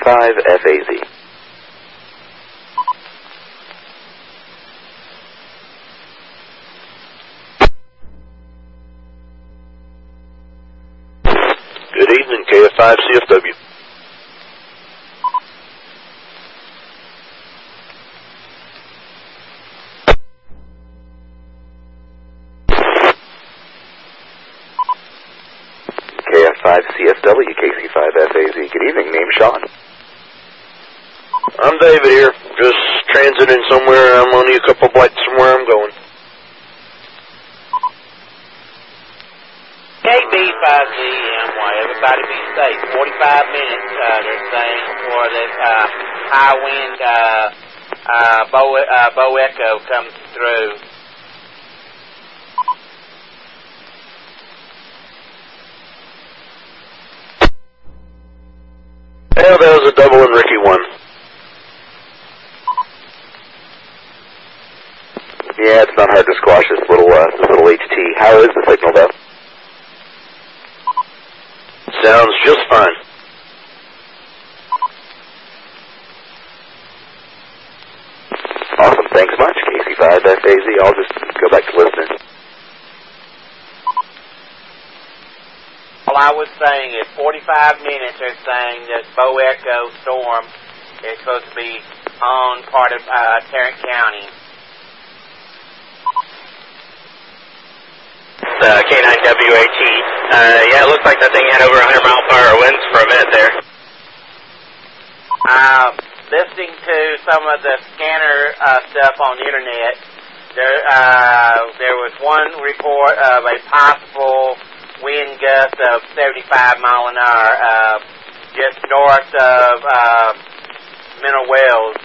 KC5FAZ. Good evening, KF5CFW. KF5CFW, KC5FAZ. Good evening, name Sean. I'm David here, just transiting somewhere. I'm only a couple blocks from where I'm going. KB5ZMY, everybody be safe. 45 minutes, they're saying, for this high wind Bow Echo comes through. Yeah, that was a double and Ricky 1. Yeah, it's not hard to squash this little HT. How is the signal, though? Sounds just fine. Awesome, thanks much, KC5FAZ. I'll just go back to listening. Well, I was saying at 45 minutes, they're saying that Bow Echo storm is supposed to be on part of Tarrant County. K9WAT. Yeah, it looks like that thing had over 100-mile-per-hour winds for a minute there. Listening to some of the scanner stuff on the internet, there was one report of a possible wind gust of 75 mile an hour just north of Mineral Wells.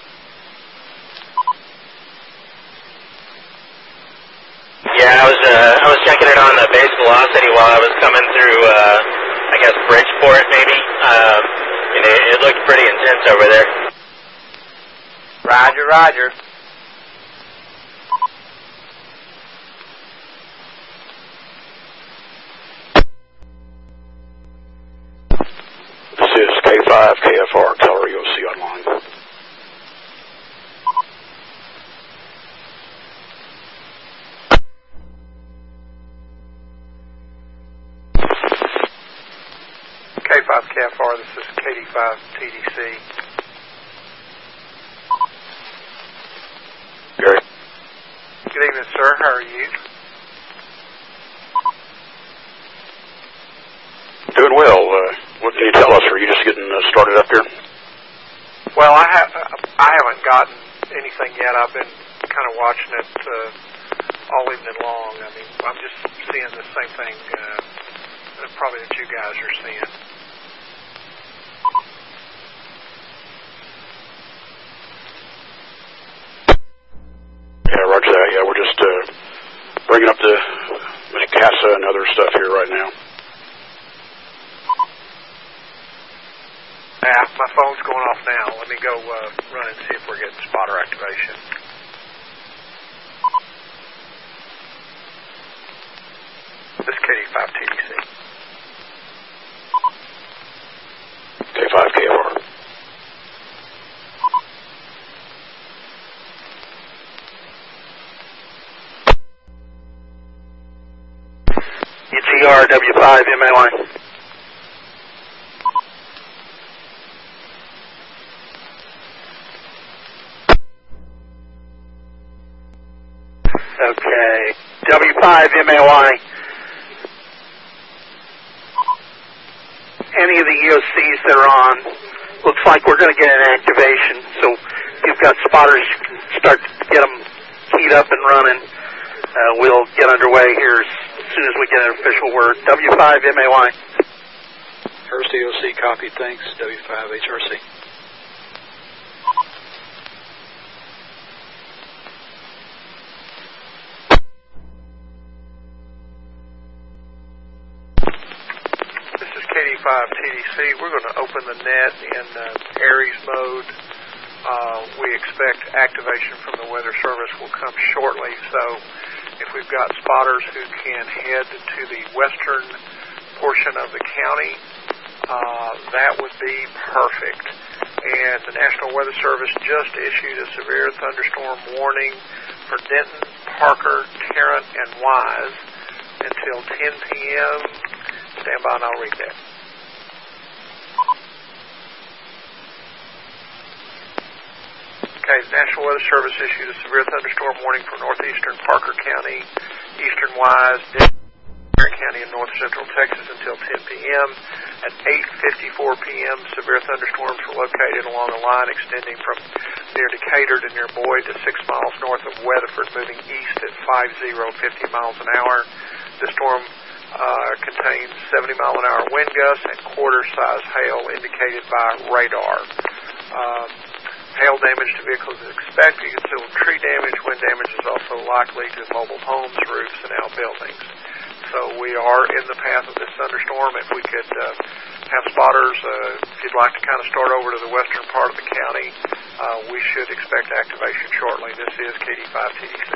Yeah, I was checking it on the base velocity while I was coming through, I guess Bridgeport maybe, and it looked pretty intense over there. Roger, roger. This is K5KFR, Keller EOC online. K5KFR, this is KD5TDC. Gary. Good evening, sir. How are you? Doing well. What can you tell us? Are you just getting started up here? Well, I haven't gotten anything yet. I've been kind of watching it all evening long. I mean, I'm just seeing the same thing probably that you guys are seeing. Yeah, roger that. Yeah, we're just bringing up the CASA and other stuff here right now. Yeah, my phone's going off now. Let me go run and see if we're getting spotter activation. This is KD5TDC. K5KFR. UTRW5MAY. Okay, W5MAY. Any of the EOCs that are on, looks like we're going to get an activation. So if you've got spotters, start to get them keyed up and running. We'll get underway here as soon as we get an official word. W5MAY. First EOC copied, thanks. W5HRC. KD5TDC. We're going to open the net in Aries mode. We expect activation from the Weather Service will come shortly. So if we've got spotters who can head to the western portion of the county, that would be perfect. And the National Weather Service just issued a severe thunderstorm warning for Denton, Parker, Tarrant, and Wise until 10 p.m. Stand by and I'll read that. Okay, the National Weather Service issued a severe thunderstorm warning for northeastern Parker County, eastern Wise, Denton County, and north central Texas until 10 p.m. At 8:54 p.m., severe thunderstorms were located along a line extending from near Decatur to near Boyd to 6 miles north of Weatherford, moving east at 50 miles an hour. The storm contains 70-mile-an-hour wind gusts and quarter-size hail indicated by radar. Hail damage to vehicles is expected. Considerable tree damage. Wind damage is also likely to mobile homes, roofs, and outbuildings. So we are in the path of this thunderstorm. If we could have spotters, if you'd like to kind of start over to the western part of the county, we should expect activation shortly. This is KD5TDC.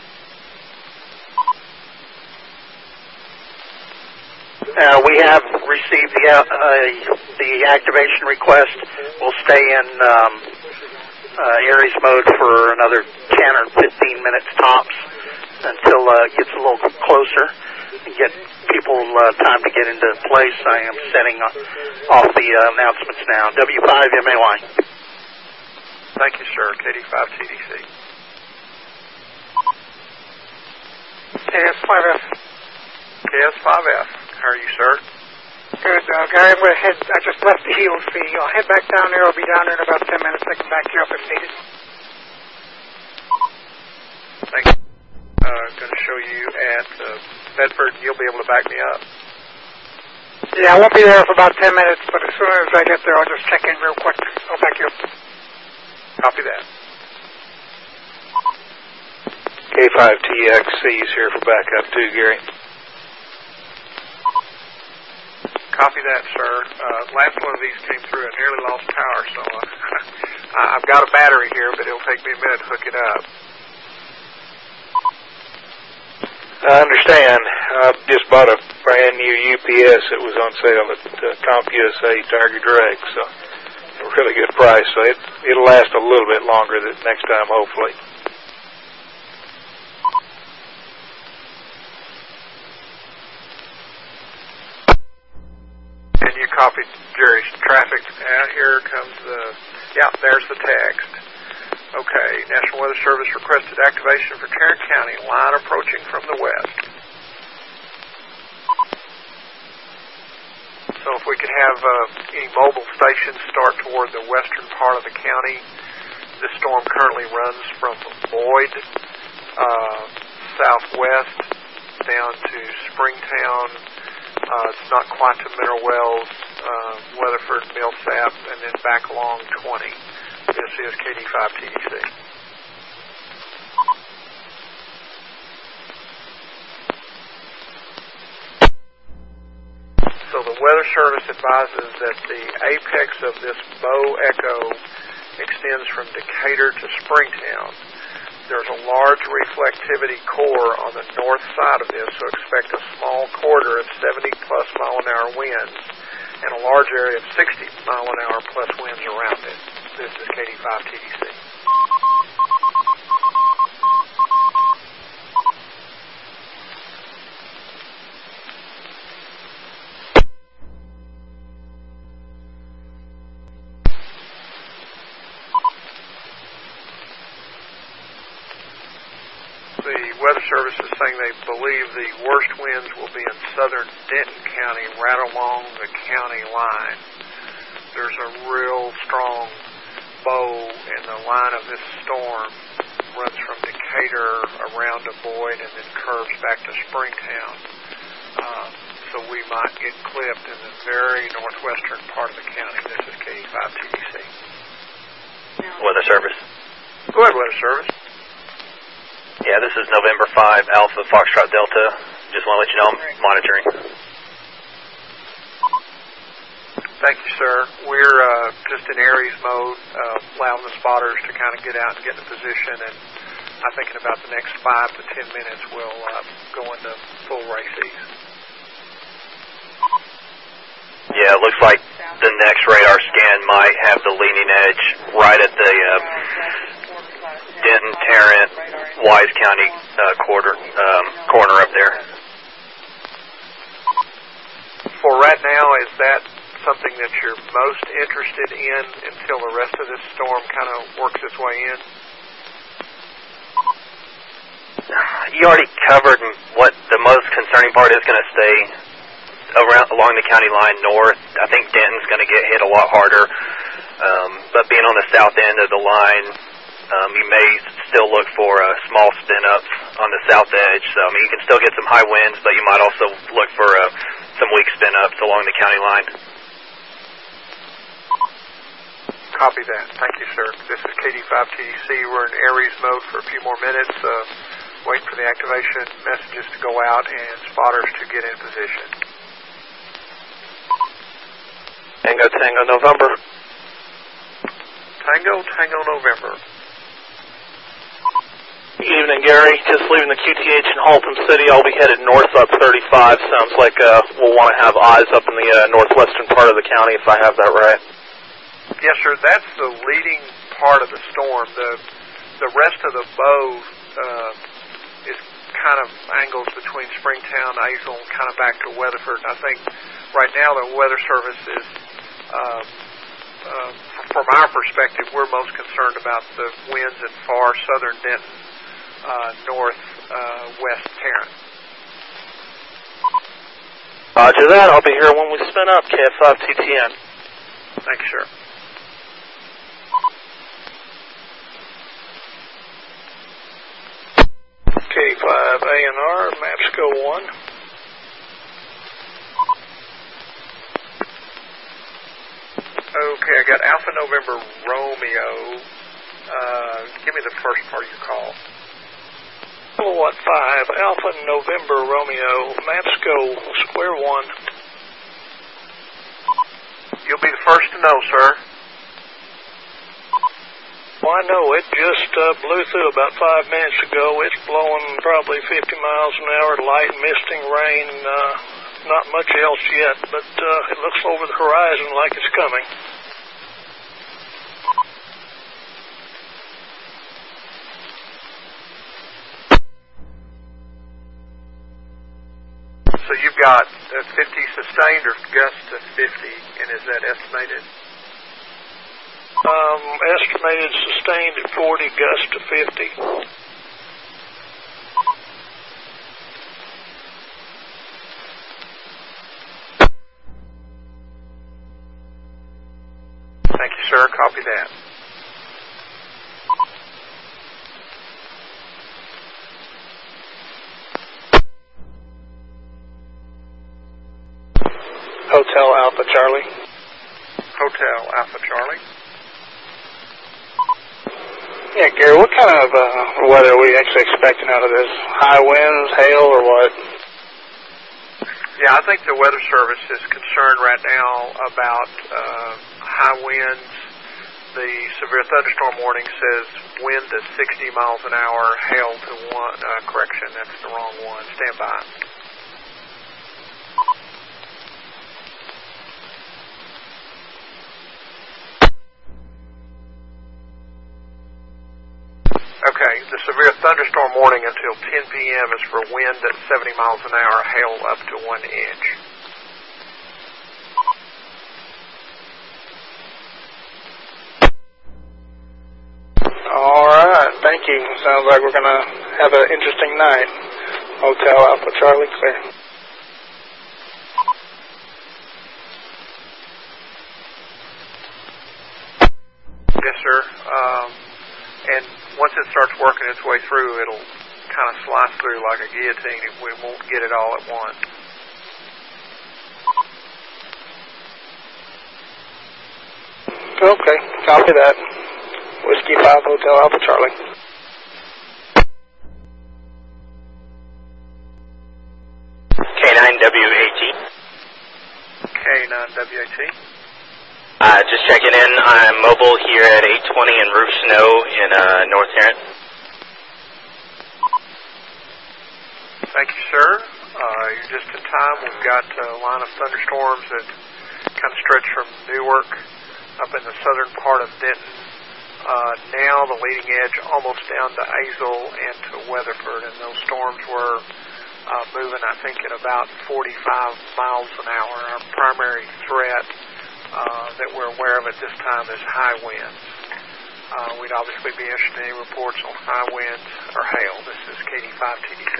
We have received the activation request. We'll stay in Aries mode for another 10 or 15 minutes tops until it gets a little closer and get people time to get into place. I am setting off the announcements now. W5MAY. Thank you, sir. KD5TDC. KS5F. KS5F. How are you, sir? Good, Gary. I'm going to head. I just left the Heald fee. I'll head back down there. I'll be down there in about 10 minutes. I can back you up if needed. Thank you. Going to show you at Bedford. You'll be able to back me up. Yeah, I won't be there for about 10 minutes, but as soon as I get there, I'll just check in real quick. I'll back you up. Copy that. K5TXC's here for backup too, Gary. Copy that, sir. Last one of these came through. I nearly lost power, so I've got a battery here, but it'll take me a minute to hook it up. I understand. I just bought a brand new UPS that was on sale at CompUSA Target Direct, so a really good price. So it'll last a little bit longer next time, hopefully. And you copied Jerry's traffic. Here comes the, there's the text. Okay, National Weather Service requested activation for Tarrant County, line approaching from the west. So if we could have any mobile stations start toward the western part of the county. The storm currently runs from Boyd, southwest, down to Springtown. It's not quite to Mineral Wells, Weatherford, Millsap, and then back along 20. This is KD5TDC. So the Weather Service advises that the apex of this bow echo extends from Decatur to Springtown. There's a large reflectivity core on the north side of this, so expect a small corridor of 70-plus mile-an-hour winds and a large area of 60-mile-an-hour plus winds around it. This is KD5TDC. The Weather Service is saying they believe the worst winds will be in southern Denton County, right along the county line. There's a real strong bow in the line of this storm. Runs from Decatur around to Boyd and then curves back to Springtown. So we might get clipped in the very northwestern part of the county. This is KD5TDC. Weather Service. Go ahead, Weather Service. Yeah, this is November 5, Alpha Foxtrot Delta. Just want to let you know I'm monitoring. Thank you, sir. We're just in Aries mode, allowing the spotters to kind of get out and get in position, and I think in about the next 5 to 10 minutes we'll go into full race ease. Yeah, it looks like the next radar scan might have the leading edge right at the Denton, Tarrant, Wise County corner up there. For right now, is that something that you're most interested in until the rest of this storm kind of works its way in? You already covered what the most concerning part is going to stay along the county line north. I think Denton's going to get hit a lot harder, but being on the south end of the line, you may still look for small spin-ups on the south edge. So, I mean, you can still get some high winds, but you might also look for some weak spin-ups along the county line. Copy that. Thank you, sir. This is KD5TDC. We're in Aries mode for a few more minutes. Wait for the activation messages to go out and spotters to get in position. Tango, Tango, November. Tango, Tango, November. Evening, Gary. Just leaving the QTH in Haltom City. I'll be headed north up 35. Sounds like we'll want to have eyes up in the northwestern part of the county, if I have that right. Yes, sir. That's the leading part of the storm. The rest of the bow is kind of angles between Springtown, Azle, and kind of back to Weatherford. I think right now the Weather Service is, from our perspective, we're most concerned about the winds in far southern Denton, northwest Tarrant. Roger that. I'll be here when we spin up, KF5TTN. Thank you, sir. K5ANR, maps go 1. Okay, I got Alpha November Romeo. Give me the first part of your call. Kilowatt 5, Alpha November Romeo, maps go square 1. You'll be the first to know, sir. Well, I know it just blew through about 5 minutes ago. It's blowing probably 50 miles an hour, light misting rain, not much else yet, but it looks over the horizon like it's coming. So you've got 50 sustained or gust to 50, and is that estimated? Estimated sustained at 40, gust to 50. Thank you, sir. Copy that. Hotel Alpha Charlie. Hotel Alpha Charlie. Yeah, Gary, what kind of weather are we actually expecting out of this? High winds, hail, or what? Yeah, I think the Weather Service is concerned right now about high winds. The severe thunderstorm warning says wind to 60 miles an hour, hail to 1. Correction, that's the wrong one. Stand by. Okay, the severe thunderstorm warning until 10 p.m. is for wind at 70 miles an hour, hail up to 1 inch. All right, thank you. Sounds like we're going to have an interesting night. Hotel Alpha Charlie, clear. Yes, sir. And once it starts working its way through, it'll kind of slice through like a guillotine if we won't get it all at once. Okay, copy that. Whiskey 5 Hotel Alpha Charlie. K9WAT. K9WAT. Just checking in. I'm mobile here at 820 in Roof Snow in North Tarrant. Thank you, sir. You're just in time. We've got a line of thunderstorms that kind of stretch from Newark up in the southern part of Denton. Now the leading edge almost down to Azle and to Weatherford, and those storms were moving, I think, at about 45 miles an hour. Our primary threat that we're aware of at this time is high winds. We'd obviously be interested in any reports on high winds or hail. This is KD5 TDC.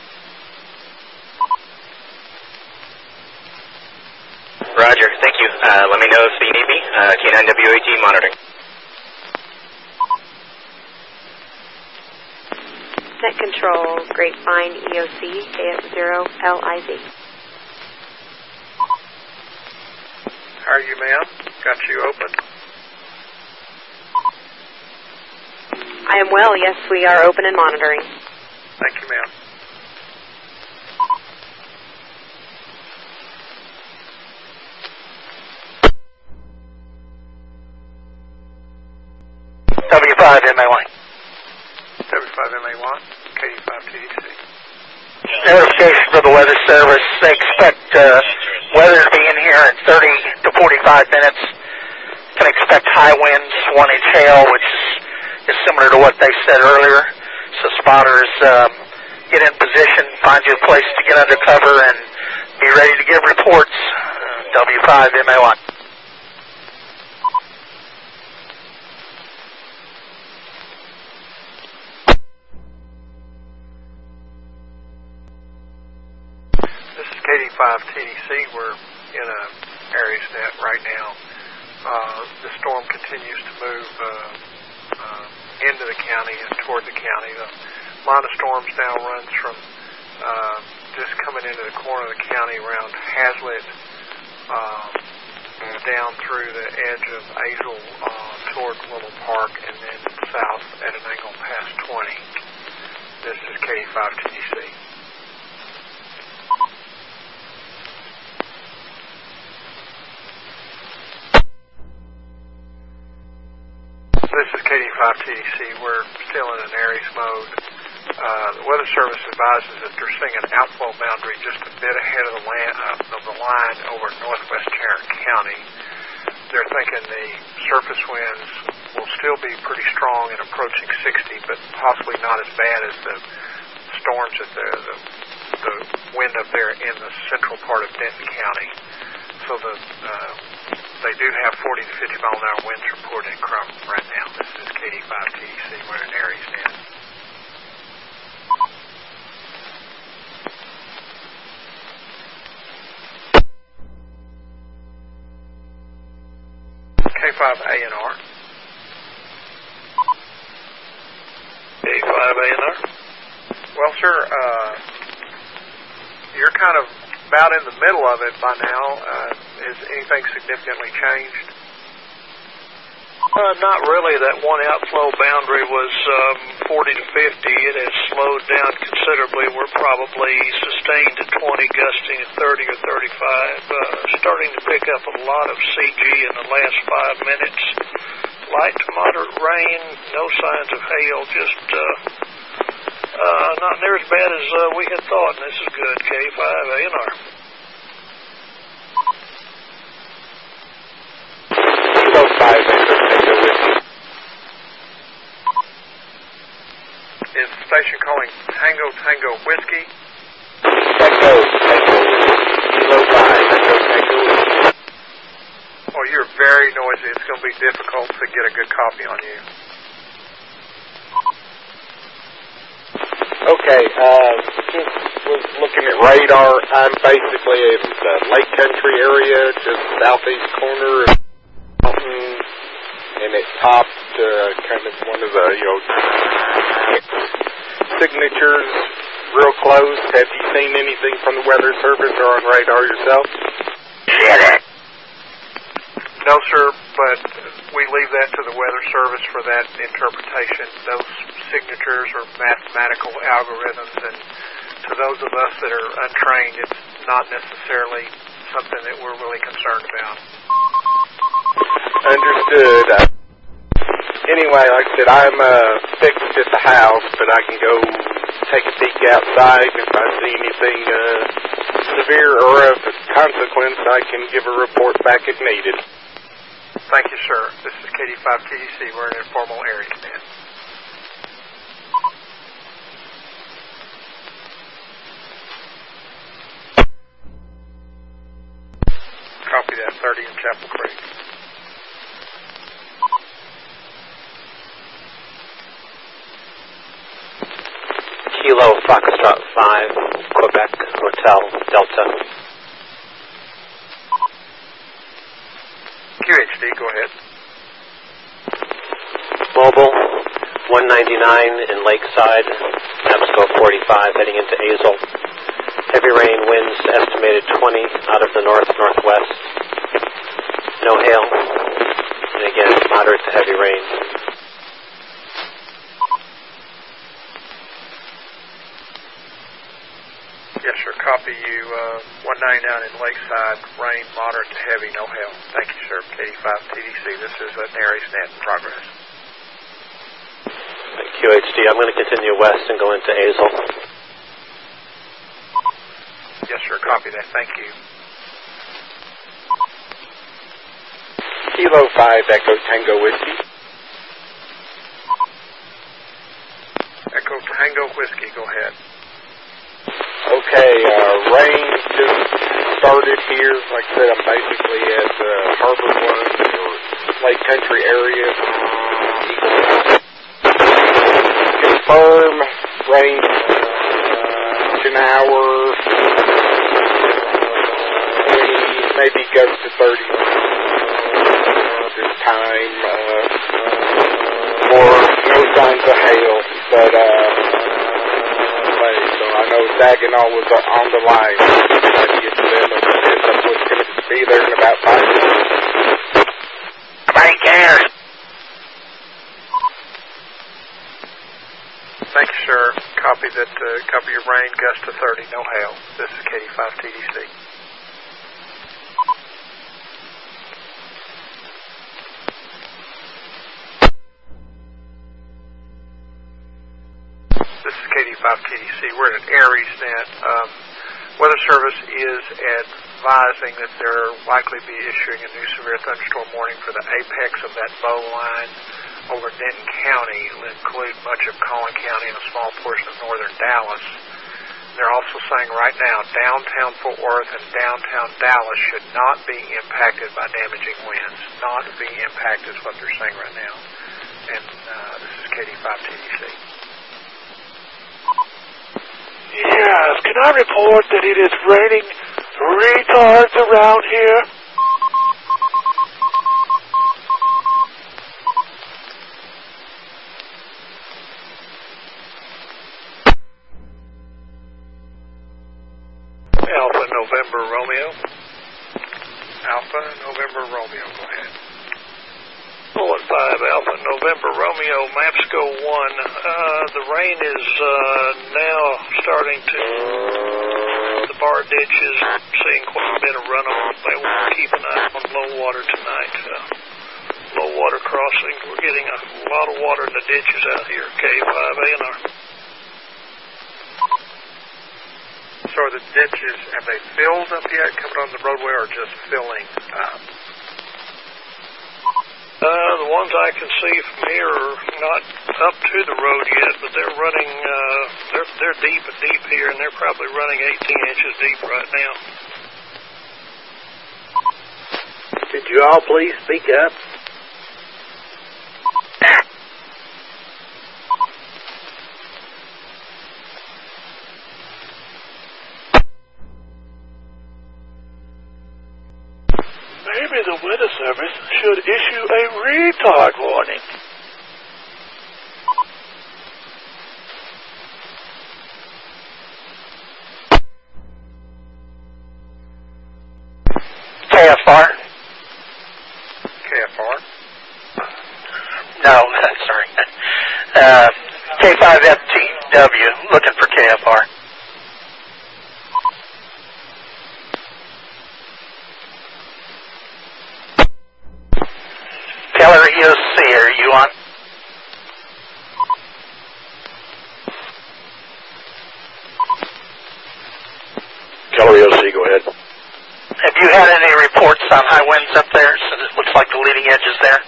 Roger, thank you. Let me know if you need me. K9WAT monitoring. Net control, Grapevine EOC, KF0LIZ. How are you, ma'am? Got you open? I am well, yes, we are open and monitoring. Thank you, ma'am. W5MA1. W5MA1, KD5 TDC. Notification for the Weather Service. They expect weather to be in here in 30 to 45 minutes. Can expect high winds, 1-inch hail, which is similar to what they said earlier. So spotters, get in position, find you a place to get under cover, and be ready to give reports. W5MA1. This is KD5 TDC. We're in a Aries net right now. The storm continues to move into the county and toward the county. The line of storms now runs from just coming into the corner of the county around Hazlitt down through the edge of Azle toward Little Park and then south at an angle past 20. This is KD5 TDC. This is KD5 TDC. We're still in an Aries mode. The Weather Service advises that they're seeing an outflow boundary just a bit ahead of the line over northwest Tarrant County. They're thinking the surface winds will still be pretty strong and approaching 60, but possibly not as bad as the storms at the wind up there in the central part of Denton County. So they do have 40 to 50 mile an hour winds reported in Crum right now. This is KD5 TDC. We're in Aries now. K5ANR. K5ANR. Well, sir, you're kind of about in the middle of it by now. Has anything significantly changed? Not really. That one outflow boundary was 40 to 50. It has slowed down considerably. We're probably sustained at 20, gusting at 30 or 35. Starting to pick up a lot of CG in the last 5 minutes. Light to moderate rain, no signs of hail, just not near as bad as we had thought, and this is good. K5ANR. Is the station calling Tango Tango Whiskey? Tango Kilo 5, Tango. Oh, you're very noisy. It's going to be difficult to get a good copy on you. Okay, just was looking at radar. I'm basically in the Lake Country area, just southeast corner of the mountain, and it topped kind of one of the, signatures real close. Have you seen anything from the Weather Service or on radar yourself? No, sir, but we leave that to the Weather Service for that interpretation. Those signatures are mathematical algorithms, and to those of us that are untrained, it's not necessarily something that we're really concerned about. Understood. Anyway, like I said, I'm fixed at the house, but I can go take a peek outside if I see anything severe or if it's consequence, I can give a report back if needed. Thank you, sir. This is KD5TDC. We're in informal area command. Copy that, 30 in Chapel Creek. Kilo Foxtrot 5, Quebec Hotel Delta. QHD, go ahead. Mobile 199 in Lakeside, Nabisco 45 heading into Azle. Heavy rain, winds estimated 20 out of the north-northwest. No hail, and again, moderate to heavy rain. Yes, sir. Copy you. 199 in Lakeside, rain, moderate to heavy, no hail. Thank you, sir. KD5TDC. This is Nary's Net in progress. QHD, I'm going to continue west and go into Azle. Yes, sir. Copy that. Thank you. Kilo 5, Echo Tango Whiskey. Echo Tango Whiskey, go ahead. Okay, rain just started here. Like I said, I'm basically at Harbor One or Lake Country area. Confirm rain an hour, 20, maybe goes to 30 this time. Or no signs of hail, but so I know Saginaw was on the line. Trying to get to them, and I was going to be there in about 5 minutes. Nobody cares. Thank you, sir. Copy that. Copy your rain, gust to 30, no hail. This is KD5TDC. This is KD5TDC. We're at Aries Net. Weather Service is advising that they're likely be issuing a new severe thunderstorm warning for the apex of that bow line over Denton County. It'll include much of Collin County and a small portion of northern Dallas. They're also saying right now downtown Fort Worth and downtown Dallas should not be impacted by damaging winds. Not be impacted is what they're saying right now. And this is KD5TDC. Yes, can I report that it is raining retards around here? Alpha November Romeo. Alpha November Romeo, go ahead. 5 Alpha November Romeo, Mapsco 1. The rain is now starting to, the bar ditch is seeing quite a bit of runoff. They will keep an eye on low water tonight. Low water crossing. We're getting a lot of water in the ditches out here. K5ANR. So are the ditches, have they filled up yet coming on the roadway or just filling up? The ones I can see from here are not up to the road yet, but they're running, they're deep here, and they're probably running 18 inches deep right now. Could you all please speak up? Maybe the Weather Service should issue a retard warning. KFR? KFR? No, sorry. K5FTW, looking for KFR. Keller EOC, are you on? Keller EOC, go ahead. on high winds up there, so it looks like the leading edge is there.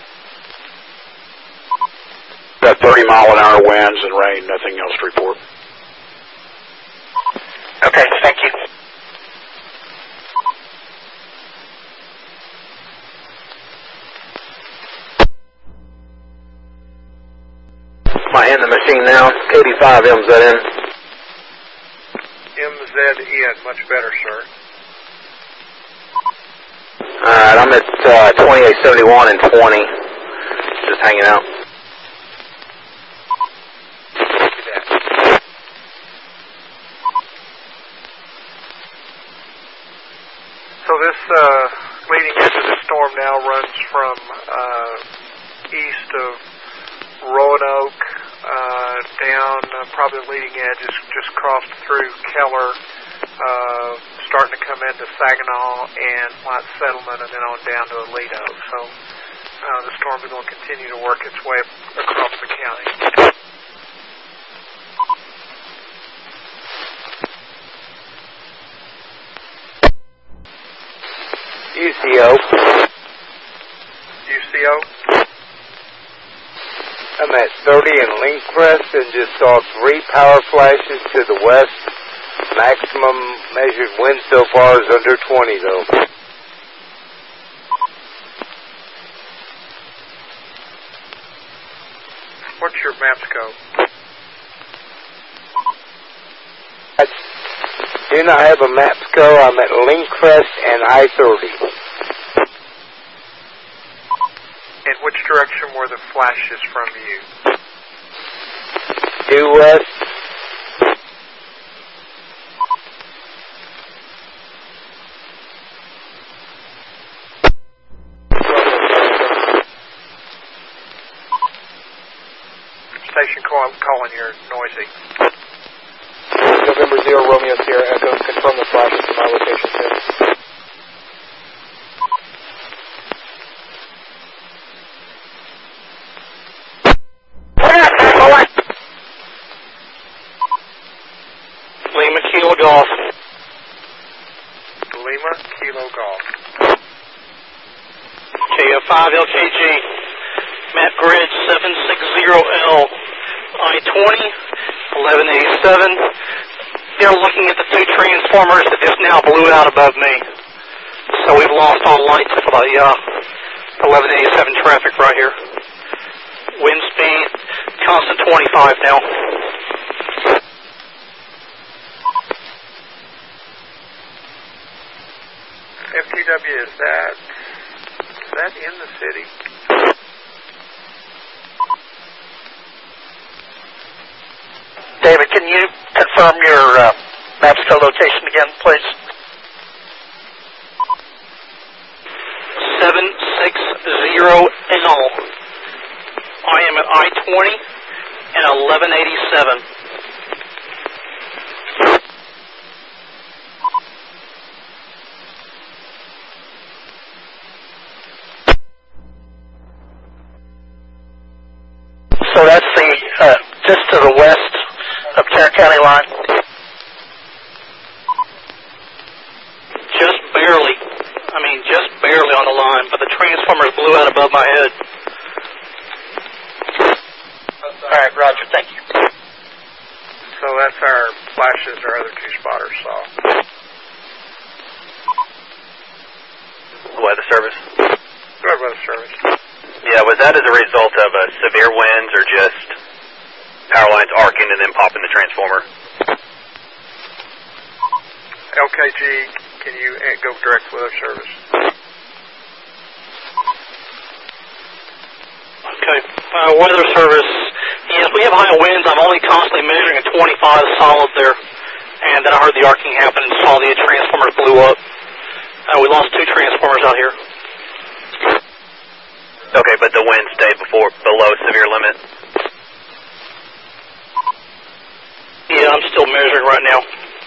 About 30-mile-an-hour winds and rain, nothing else to report. Okay, thank you. Am I in the machine now? KD5 MZN. MZN, much better, sir. Alright, I'm at 2871 and 20. Just hanging out. So this leading edge of the storm now runs from east of Roanoke down, probably the leading edge is just crossed through Keller, starting to come into Saginaw and White Settlement, and then on down to Aledo. So the storm is going to continue to work its way across the county. UCO. UCO? I'm at 30 in Linkrest and just saw 3 power flashes to the west. Maximum measured wind so far is under 20 though. What's your map scope? I do not have a map scope. I'm at Linkrest and I-30. In which direction were the flashes from you? Due west. Station calling, you're noisy. November 0 Romeo Sierra Echo, confirm the flashes to my location 6. Lima Kilo Golf. Lima Kilo Golf. KF5 LKG. Map grid 760L. I-20, 1187. They're looking at the 2 transformers that just now blew out above me. So we've lost all lights for the 1187 traffic right here. Wind speed, constant 25 now. FTW, is that in the city? David, can you confirm your MAPSCO location again, please? 760L. I am at I-20 and 1187. So that's the just to the west of Tarrant County line. Just barely. I mean, just barely on the line, but the transformers blew out above my head. All right, Roger, thank you. So that's our flashes our other 2 spotters saw. Weather service. Good weather service. Yeah, was that as a result of severe winds or just power lines arcing and then popping the transformer? LKG, can you go direct weather service? Okay, weather service. Yes, we have high winds. I'm only constantly measuring at 25 solid there. And then I heard the arcing happen and saw the transformer blew up. We lost 2 transformers out here. Okay, but the wind stayed below severe limit? Yeah, I'm still measuring right now.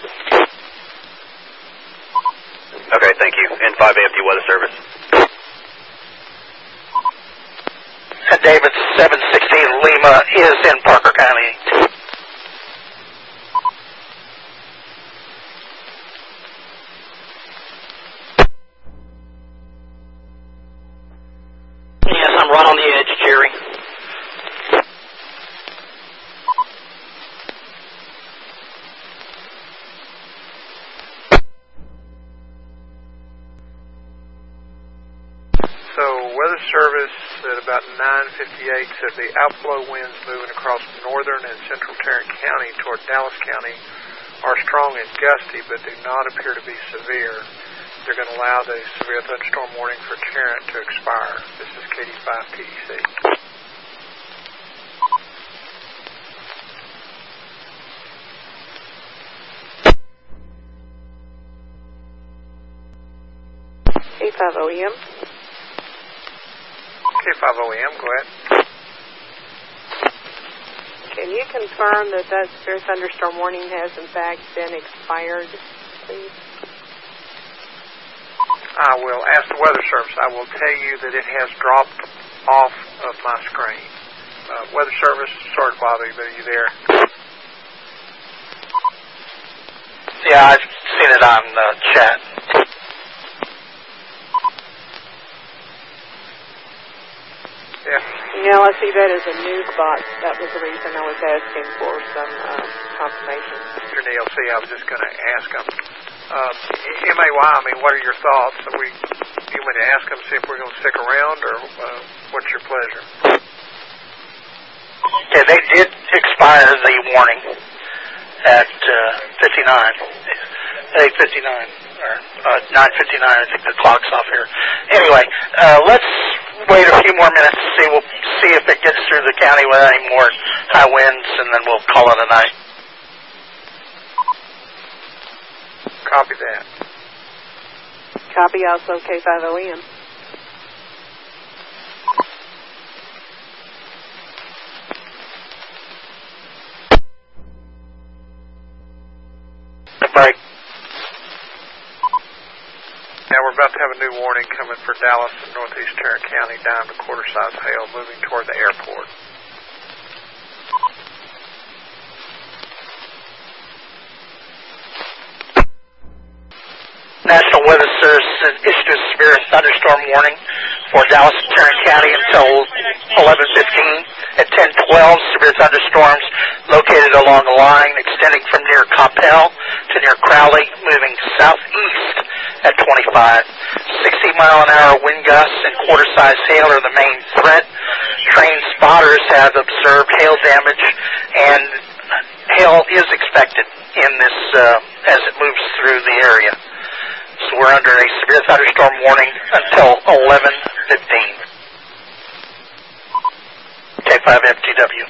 Okay, thank you. And 5 AFT weather service. David, 716 Lima is in Parker County. Weather Service at about 9:58 said the outflow winds moving across northern and central Tarrant County toward Dallas County are strong and gusty, but do not appear to be severe. They're going to allow the severe thunderstorm warning for Tarrant to expire. This is KD5 TDC. K5OEM. K5OEM, go ahead. Can you confirm that severe thunderstorm warning has in fact been expired, please? I will ask the Weather Service. I will tell you that it has dropped off of my screen. Weather Service, sorry to bother you, but are you there? Yeah, I've seen it on the chat. Yeah, I see that as a news box. That was the reason I was asking for some confirmation. Mr. DLC, I was just going to ask them. MAY, I mean, what are your thoughts? You want me to ask them, see if we're going to stick around, or what's your pleasure? Okay, they did expire the warning at 59. 8:59, or 9:59, I think the clock's off here. Anyway, let's wait a few more minutes to see. We'll see if it gets through the county with any more high winds, and then we'll call it a night. Copy that. Copy also K5OEM. Break. Now we're about to have a new warning coming for Dallas and northeast Tarrant County, down to quarter-size hail, moving toward the airport. National Weather Service issued a severe thunderstorm warning for Dallas and Tarrant County until 11:15. At 10:12, severe thunderstorms located along a line extending from near Coppell to near Crowley, moving southeast at 25. 60-mile-an-hour wind gusts and quarter-size hail are the main threat. Trained spotters have observed hail damage, and hail is expected in this as it moves through the area. So we're under a severe thunderstorm warning until 11:15. K5FTW.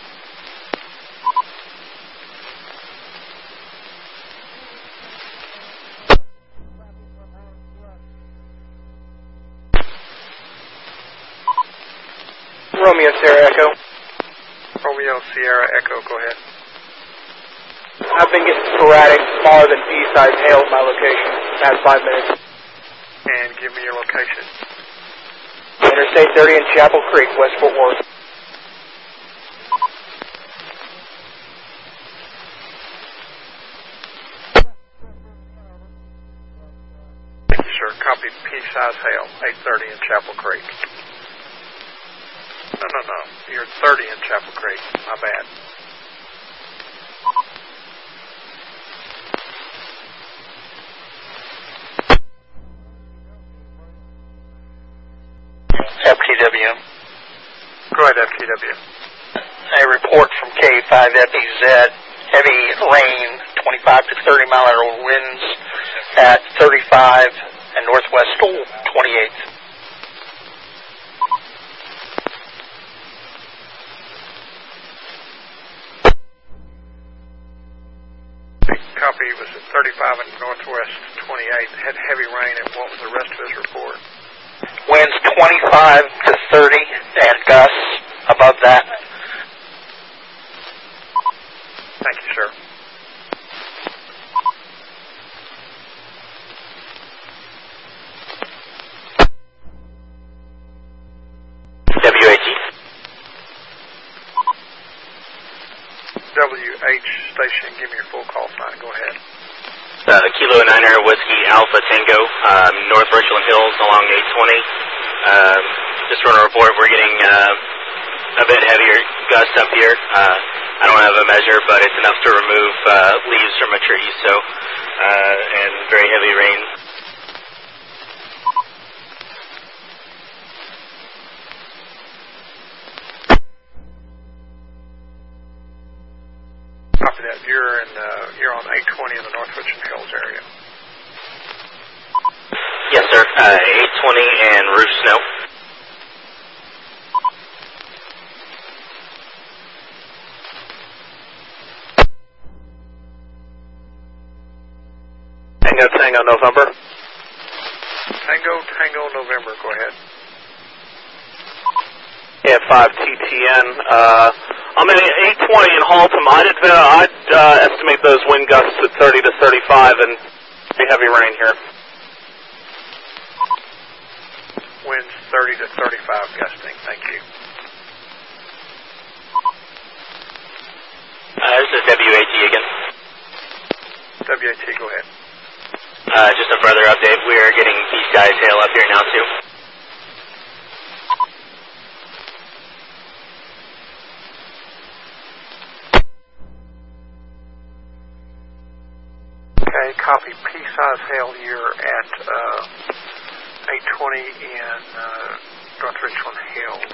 Romeo Sierra Echo. Romeo Sierra Echo, go ahead. I've been getting sporadic, smaller than pea-sized hail at my location the past 5 minutes. And give me your location. Interstate 30 in Chapel Creek, West Fort Worth. Thank you, sir. Copy pea-size hail, 8:30 in Chapel Creek. No. You're 30 in Chapel Creek. My bad. FTW. Go ahead, FTW. A report from K5FEZ. Heavy rain, 25 to 30 mile-an-hour winds at 35 and northwest 28. Copy was at 35 and northwest 28. Had heavy rain, and what was the rest of his report? Winds 25 to 30 and gusts above that. Thank you, sir. WH. WH station, give me your full call sign. Go ahead. Kilo 9er Whiskey Alpha Tango, North Richland Hills along 820. Just want to report we're getting a bit heavier gusts up here. I don't have a measure, but it's enough to remove leaves from a tree, so, and very heavy rain. you're on 820 in the North Richland Hills area. Yes, sir. 820 and roof snow. Tango, November. Tango, November. Go ahead. Yeah, 5 TTN. I'm at 820 in Haltom. I'd estimate those wind gusts at 30 to 35 and heavy rain here. Winds 30 to 35 gusting. Thank you. This is WAT again. WAT, go ahead. Just a further update. We are getting B-size hail up here now, too. Okay, copy pea-size hail here at 820 in North Richland Hills.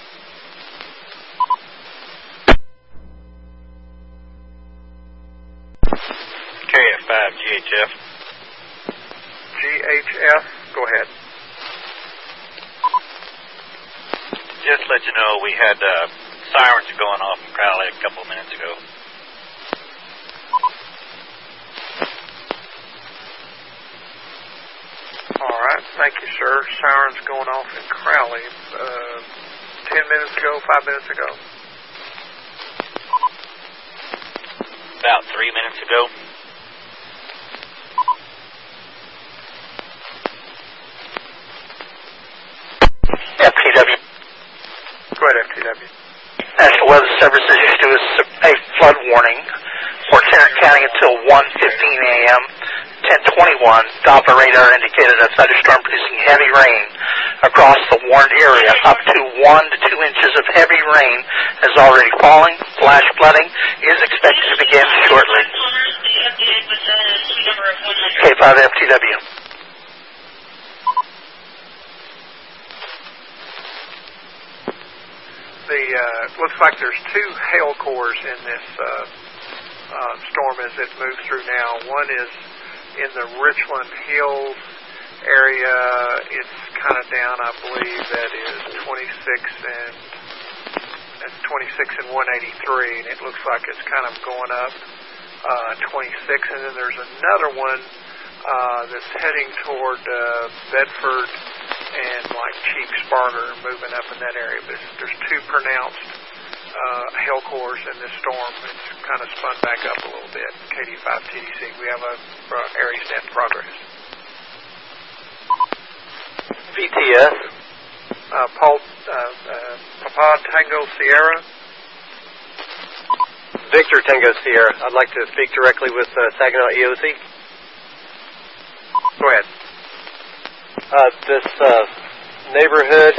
KF5 GHF. GHF, go ahead. Just let you know, we had sirens going off in Crowley a couple of minutes ago. All right, thank you, sir. Sirens going off in Crowley 10 minutes ago, 5 minutes ago. About 3 minutes ago. FTW. Go ahead, FTW. National Weather Service issues to us a flood warning for Tarrant County until 1:15 a.m. 10:21. Doppler radar indicated a thunderstorm producing heavy rain across the warned area. Up to 1 to 2 inches of heavy rain is already falling. Flash flooding is expected to begin shortly. K5 FTW. Looks like there's 2 hail cores in this storm as it moves through now. One is in the Richland Hills area. It's kind of down, I believe, that is 26 and 183, and it looks like it's kind of going up 26. And then there's another one that's heading toward Bedford and like Cheap Sparger, moving up in that area. But there's 2 pronounced hail cores in this storm. It's kind of spun back up a little bit. KD5 TDC. We have a Aries net progress. VTS. Papa Tango Sierra. Victor Tango Sierra. I'd like to speak directly with Saginaw EOC. Go ahead. This neighborhood,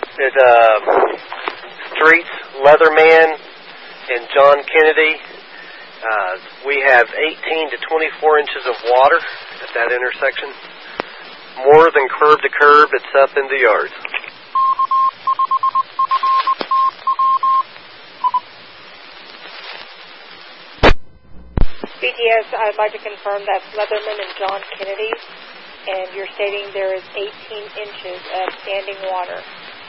Streets, Leatherman, and John Kennedy, we have 18 to 24 inches of water at that intersection. More than curb to curb, it's up in the yards. BTS, I'd like to confirm that's Leatherman and John Kennedy, and you're stating there is 18 inches of standing water.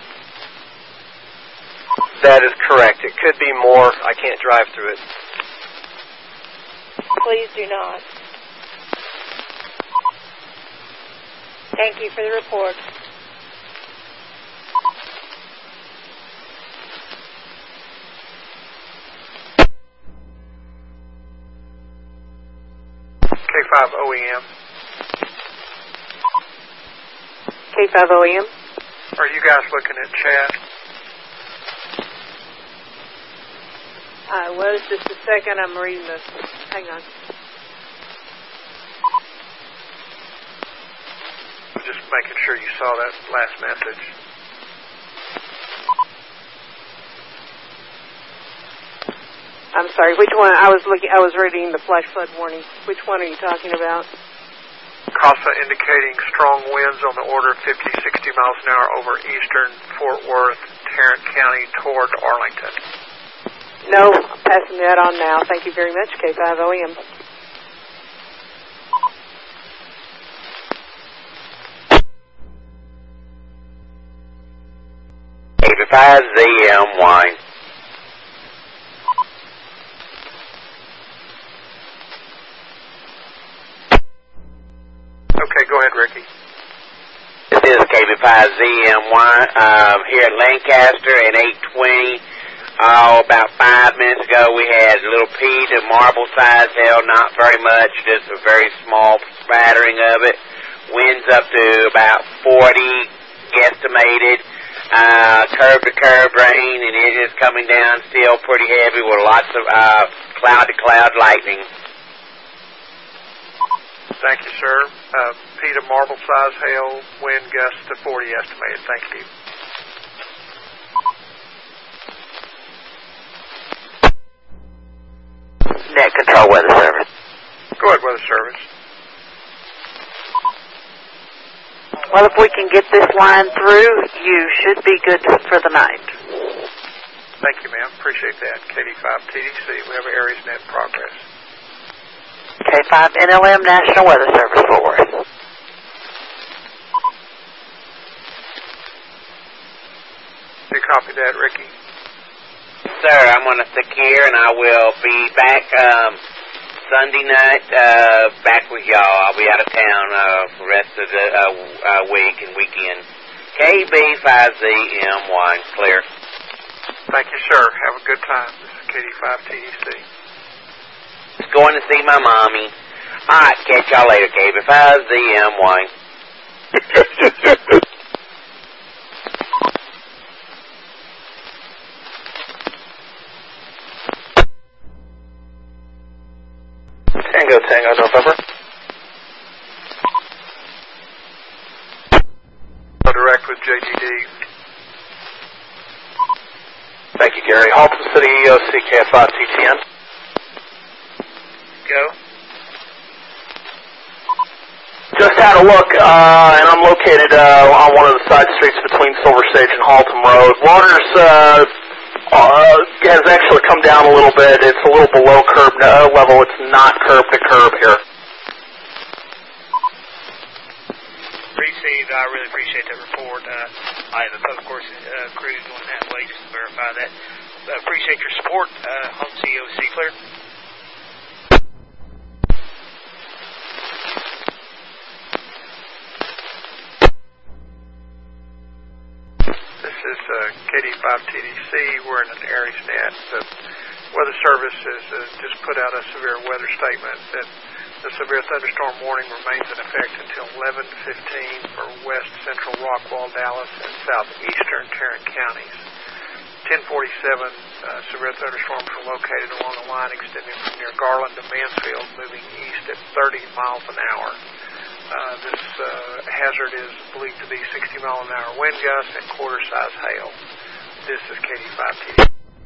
That is correct. It could be more. I can't drive through it. Please do not. Thank you for the report. K5 OEM. K5 OEM. Are you guys looking at chat? I was. Just a second. I'm reading this. Hang on. Just making sure you saw that last message. I'm sorry. Which one? I was reading the flash flood warning. Which one are you talking about? CASA indicating strong winds on the order of 50, 60 miles an hour over eastern Fort Worth, Tarrant County toward Arlington. No, I'm passing that on now. Thank you very much, K5OM. K5ZM1. Okay, go ahead, Ricky. This is KB5ZM1 here at Lancaster at 8:20. About 5 minutes ago, we had a little Pete of marble-sized hail, not very much, just a very small spattering of it. Winds up to about 40, guesstimated. Curb-to-curb rain, and it is coming down still pretty heavy with lots of cloud-to-cloud lightning. Thank you, sir. Pete of marble-sized hail, wind gusts to 40 estimated. Thank you. Net Control Weather Service. Go ahead, Weather Service. Well, if we can get this line through, you should be good for the night. Thank you, ma'am. Appreciate that. KD5 TDC, we have AriesNet in progress. K5 NLM National Weather Service, Fort Worth. You copy that, Ricky? Sir, I'm on a secure, and I will be back Sunday night, back with y'all. I'll be out of town for the rest of the week and weekend. KB5ZM1, clear. Thank you, sir. Have a good time. This is KD5 TDC. Just going to see my mommy. All right, catch y'all later, KB5ZM1. Tango, November. Direct with JGD. Thank you, Gary. Halton City EOC KF5 TTN. Go. Just had a look, and I'm located on one of the side streets between Silver Stage and Halton Road. Water's has actually come down a little bit. It's a little below curb level. It's not curb to curb here. Received. I really appreciate that report. I have a public works crew going that way just to verify that. Appreciate your support. Home COC clear. This is KD5 TDC. We're in an AriesNet. The Weather Service has just put out a severe weather statement that the severe thunderstorm warning remains in effect until 11:15 for west central Rockwall, Dallas, and southeastern Tarrant counties. 10:47, severe thunderstorms were located along a line extending from near Garland to Mansfield, moving east at 30 miles an hour. This hazard is believed to be 60-mile-an-hour wind gusts and quarter-size hail. This is KD5 TDC.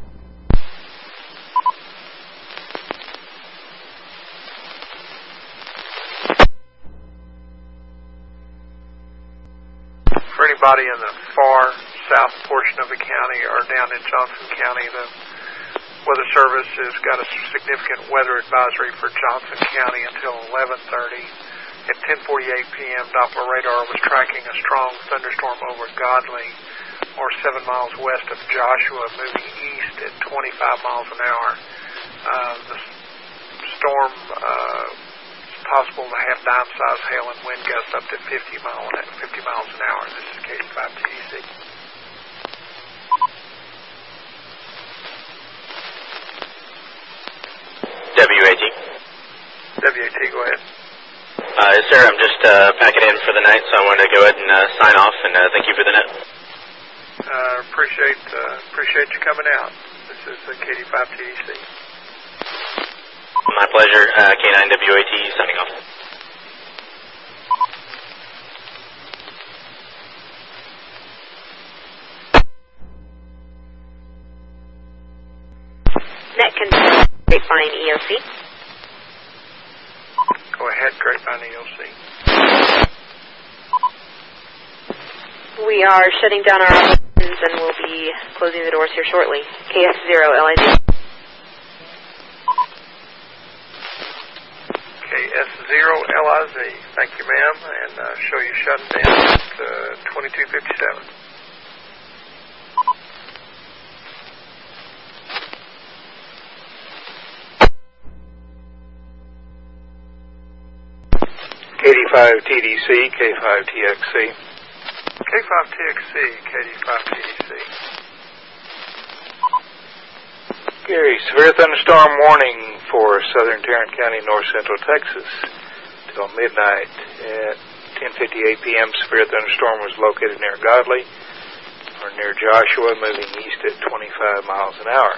For anybody in the far south portion of the county or down in Johnson County, the Weather Service has got a significant weather advisory for Johnson County until 11:30. At 10:48 p.m., Doppler radar was tracking a strong thunderstorm over Godley, or 7 miles west of Joshua, moving east at 25 miles an hour. The storm is possible to have dime-sized hail and wind gusts up to 50 miles an hour. This is KD5 TDC. WAT. WAT, go ahead. Yes, sir. I'm just packing in for the night, so I wanted to go ahead and sign off, and thank you for the net. Appreciate you coming out. This is the KD5 TDC. My pleasure. K9WAT signing off. Net Control, Grapevine EOC. Go ahead, Grapevine EOC. We are shutting down our operations and we'll be closing the doors here shortly. KF0 LID. S0LIZ. Thank you, ma'am, and show you shutting down at 2257. KD5TDC, K5TXC. K5TXC, KD5TDC. Gary, severe thunderstorm warning for southern Tarrant County, north central Texas till midnight. At 10:58 p.m., severe thunderstorm was located near Godley or near Joshua, moving east at 25 miles an hour.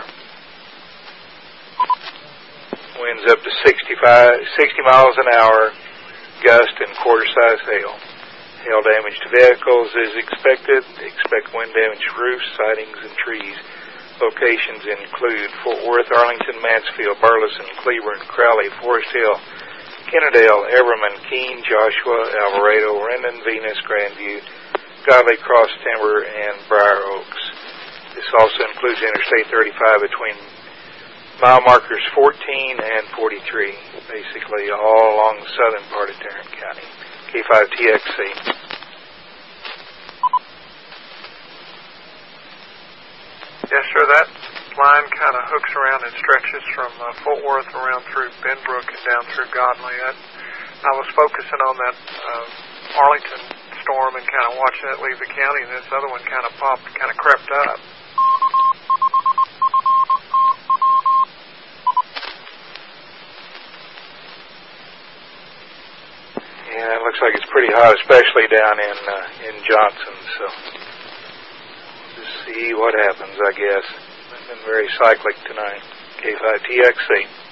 Winds up to 60 miles an hour, gust and quarter-size hail. Hail damage to vehicles is expected. Expect wind damage to roofs, sidings, and trees. Locations include Fort Worth, Arlington, Mansfield, Burleson, Cleburne, Crowley, Forest Hill, Kennedale, Everman, Keene, Joshua, Alvarado, Rendon, Venus, Grandview, Godley, Cross Timber, and Briar Oaks. This also includes Interstate 35 between mile markers 14 and 43, basically all along the southern part of Tarrant County. K5TXC. Yes, sir, that line kind of hooks around and stretches from Fort Worth around through Benbrook and down through Godley. I was focusing on that Arlington storm and kind of watching it leave the county, and this other one kind of crept up. Yeah, it looks like it's pretty hot, especially down in Johnson, so just see what happens, I guess. It's been very cyclic tonight. K5TXC.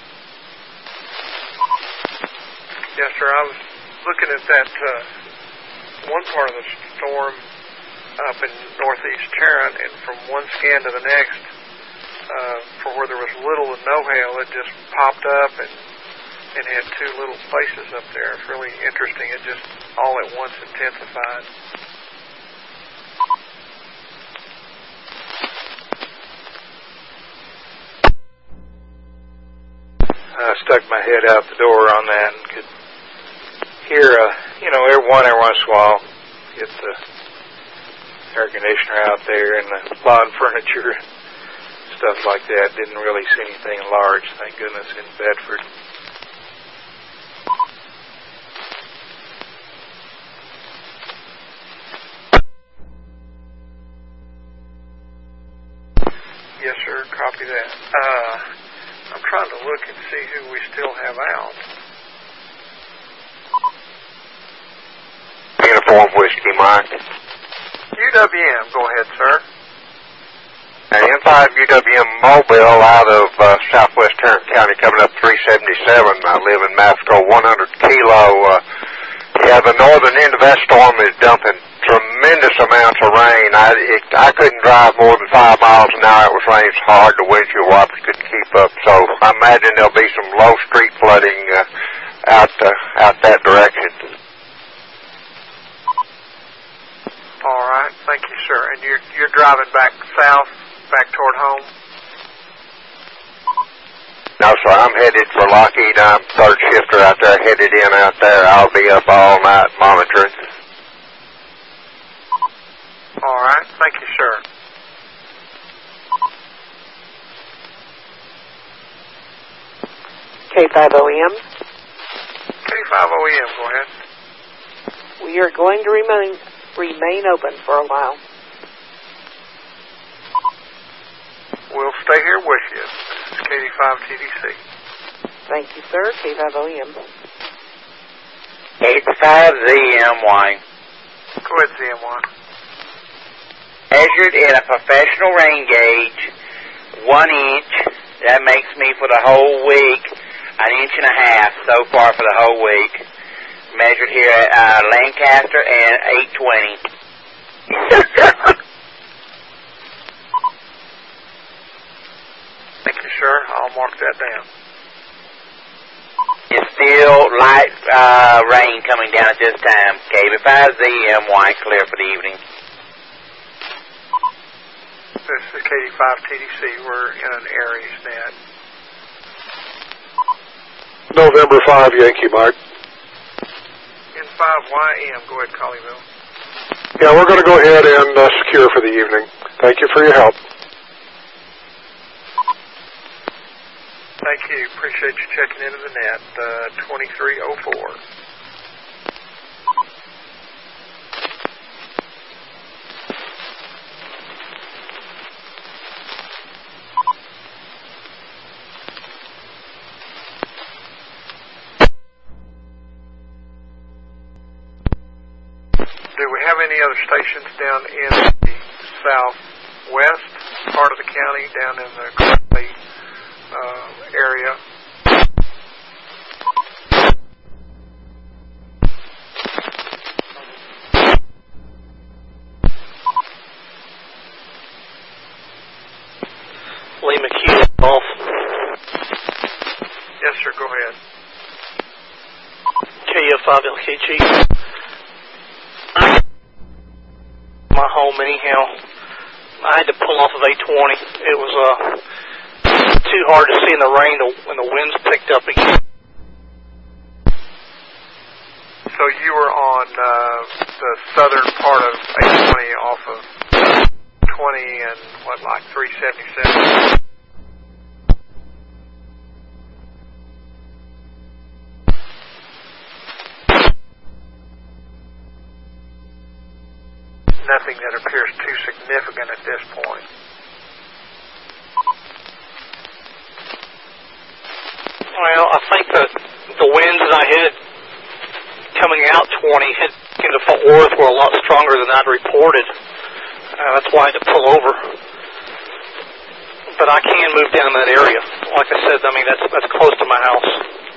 Yes, sir, I was looking at that one part of the storm up in northeast Tarrant, and from one scan to the next, for where there was little to no hail, it just popped up and had two little places up there. It's really interesting. It just all at once intensified. I stuck my head out the door on that and could hear, every once in a while, get the air conditioner out there and the lawn furniture and stuff like that. Didn't really see anything large, thank goodness, in Bedford. Yes, sir, copy that. I'm trying to look and see who we still have out. Uniform Whiskey, Mike. UWM, go ahead, sir. M5 UWM Mobile out of southwest Tarrant County coming up 377. I live in Masco, 100 kilo. The northern end of that storm is dumping tremendous amounts of rain. I couldn't drive more than 5 miles an hour. It was raining so hard the windshield wipers couldn't keep up. So I imagine there'll be some low street flooding out that direction. All right, thank you, sir. And you're driving back south, back toward home? No, sir, I'm headed for Lockheed. I'm third shifter out there, headed in out there. I'll be up all night monitoring. All right, thank you, sir. K5OEM. K5OEM, go ahead. We are going to remain open for a while. We'll stay here with you. This is KD5TDC. Thank you, sir. K5OEM. K5ZMY. Go ahead, ZMY. Measured in a professional rain gauge, 1 inch. That makes me for the whole week 1.5 inches so far for the whole week. Measured here at Lancaster and 820. Thank you, sir. I'll mark that down. It's still light rain coming down at this time. KB5ZMY, clear for the evening. This is KD5TDC. We're in an Aries net. November 5 Yankee, Mike. N5YM, go ahead, Colleyville. Yeah, we're going to go ahead and secure for the evening. Thank you for your help. Thank you. Appreciate you checking into the net. 2304. Do we have any other stations down in the southwest part of the county, down in the Crowley area? Lee McHugh off. Yes, sir. Go ahead. KF5LKG. My home anyhow. I had to pull off of 820. It was too hard to see in the rain when the winds picked up again. So you were on the southern part of 820 off of 20 and what, like 377? Nothing that appears too significant at this point. Well, I think the winds that I had coming out 20 into Fort Worth were a lot stronger than I'd reported. That's why I had to pull over. But I can move down in that area. Like I said, I mean, that's close to my house.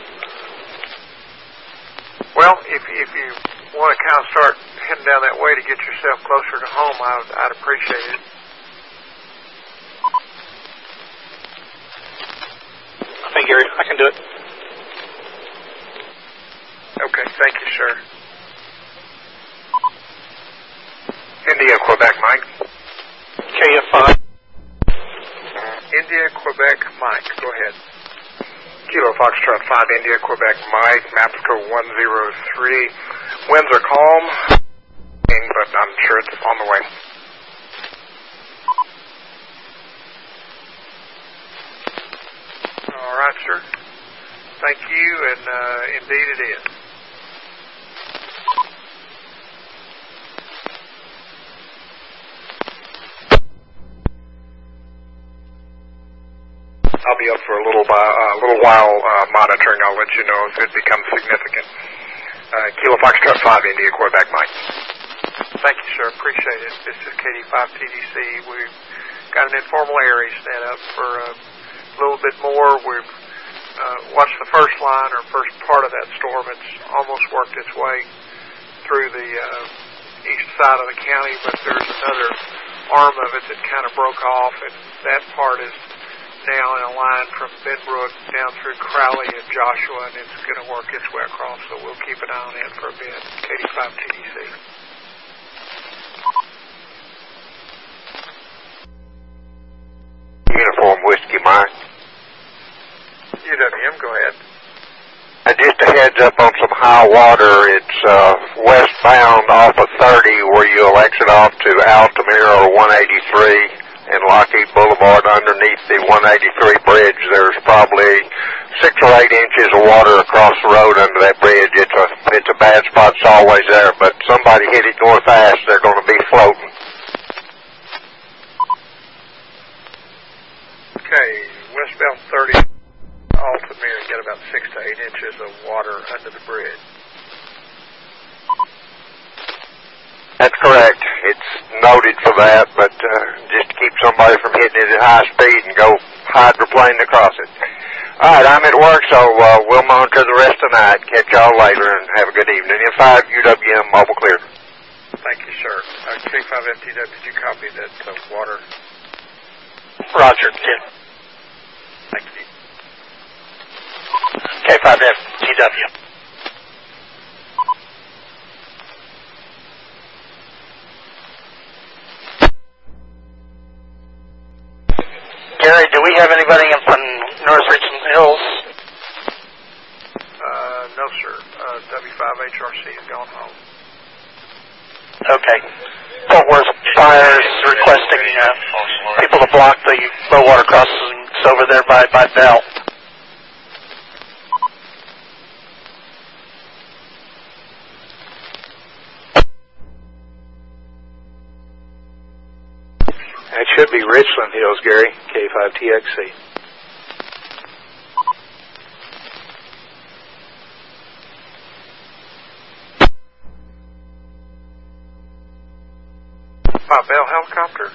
Well, if you want to kind of start heading down that way to get yourself closer to home, I'd appreciate it. I think, Gary, I can do it. Okay, thank you, sir. India, Quebec, Mike. KF5. India, Quebec, Mike. Go ahead. Kilo Foxtrot 5, India, Quebec, Mike. MAPSCO 103. Winds are calm, but I'm sure it's on the way. All right, sir. Thank you, and indeed it is. I'll be up for a little while monitoring. I'll let you know if it becomes significant. Kilo Foxtrot 5, India, Quebec, Mike. Thank you, sir. Appreciate it. This is KD5TDC. We've got an informal area set up for a little bit more. We've watched the first line or first part of that storm. It's almost worked its way through the east side of the county, but there's another arm of it that kind of broke off, and that part is now in a line from Benbrook down through Crowley and Joshua, and it's going to work its way across, so we'll keep an eye on it for a bit. KD5TDC. Uniform Whiskey, Mike. UWM, go ahead. Just a heads up on some high water. It's westbound off of 30 where you'll exit off to Altamira or 183. And Lockheed Boulevard underneath the 183 bridge, there's probably 6 or 8 inches of water across the road under that bridge. It's a bad spot. It's always there, but somebody hit it going fast, they're going to be floating. Okay, westbound 30, Altamira, get about 6 to 8 inches of water under the bridge. That's correct. It's noted for that, but just to keep somebody from hitting it at high speed and go hydroplane across it. All right, I'm at work, so we'll monitor the rest of the night. Catch y'all later, and have a good evening. N5 UWM, mobile clear. Thank you, sir. K5FTW, did you copy that water? Roger, yeah. Thank you. K5FTW. Gary, do we have anybody in from North Richland Hills? W5HRC has gone home. Okay. Fort Worth Fire is requesting people to block the low water crossings over there by Bell. That should be Richland Hills, Gary, K5TXC. Bell helicopter?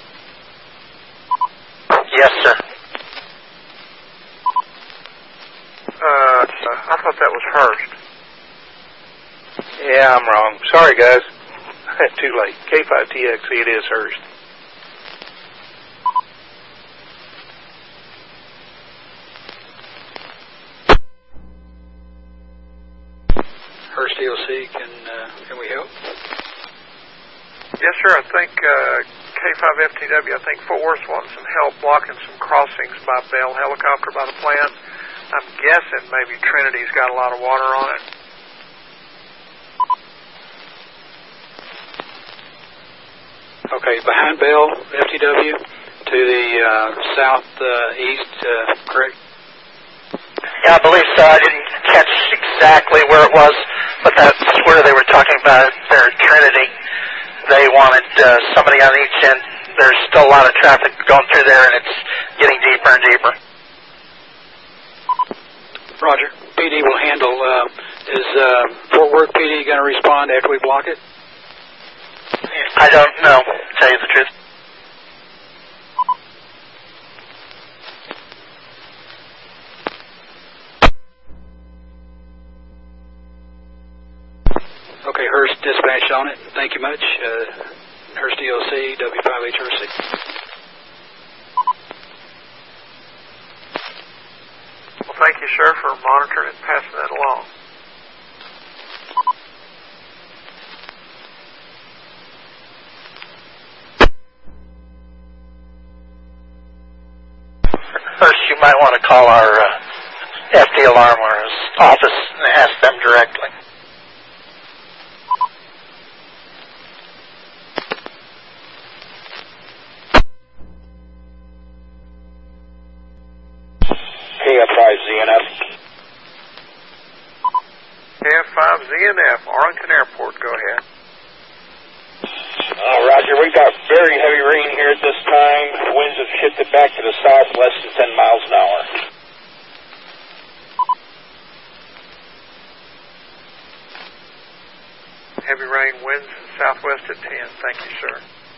Yes, sir. I thought that was Hurst. Yeah, I'm wrong. Sorry, guys. Too late. K5TXC, it is Hurst. Hurst EOC, can we help? Yes, sir. I think K5FTW, I think Fort Worth wants some help blocking some crossings by Bell helicopter by the plant. I'm guessing maybe Trinity's got a lot of water on it. Okay, behind Bell, FTW, to the southeast, correct? Yeah, I believe so. I didn't catch exactly where it was, but that's where they were talking about their Trinity. They wanted somebody on each end. There's still a lot of traffic going through there, and it's getting deeper and deeper. Roger. PD will handle. Is Fort Worth PD going to respond after we block it? I don't know, to tell you the truth. Okay, Hurst dispatch on it. Thank you much. Hurst EOC, W5HRC. Well, thank you, sir, for monitoring and passing that along. First, you might want to call our FD Alarm's office and ask them directly. KF5ZNF. KF5ZNF, Arlington Airport, go ahead. Roger, we've got very heavy rain here at this time. Winds have shifted back to the south, less than 10 miles an hour. Heavy rain, winds southwest at 10. Thank you, sir.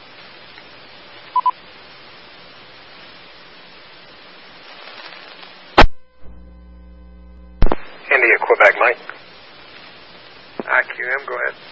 India, Quebec, Mike. IQM, go ahead.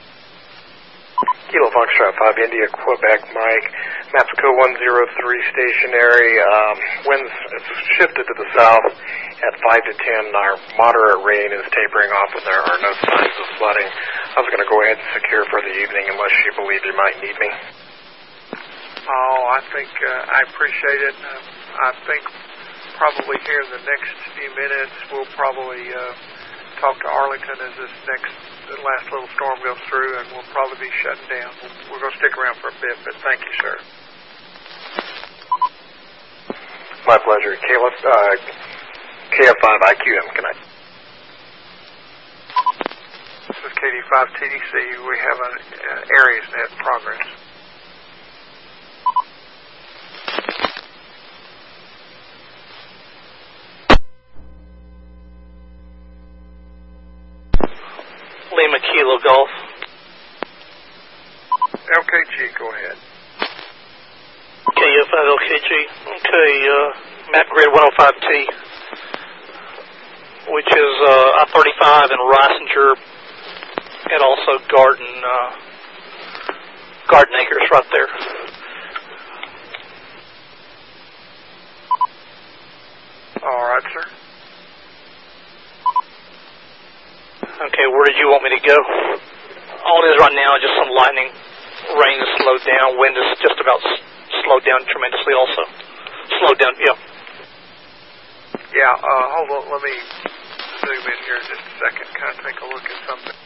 Kilo Foxtrot 5, India, Quebec, Mike. Mapsco 103 stationary. Winds shifted to the south at 5 to 10. Our moderate rain is tapering off, and there are no signs of flooding. I was going to go ahead and secure for the evening unless you believe you might need me. Oh, I think I appreciate it. I think probably here in the next few minutes we'll probably talk to Arlington as this last little storm goes through, and we'll probably be shutting down. We're going to stick around for a bit, but thank you, sir. My pleasure. KF5 IQM, good night. This is KD5 TDC. We have an AresNet progress. Lima Kilo Golf. LKG, go ahead. KF5 LKG. Okay, map grid 105T, which is I-35 and Reisinger, and also Garden Acres right there. All right, sir. Okay, where did you want me to go? All it is right now is just some lightning. Rain is slowed down. Wind is just about slowed down tremendously also. Slowed down, yeah. Yeah, hold on. Let me zoom in here in just a second, kind of take a look at something.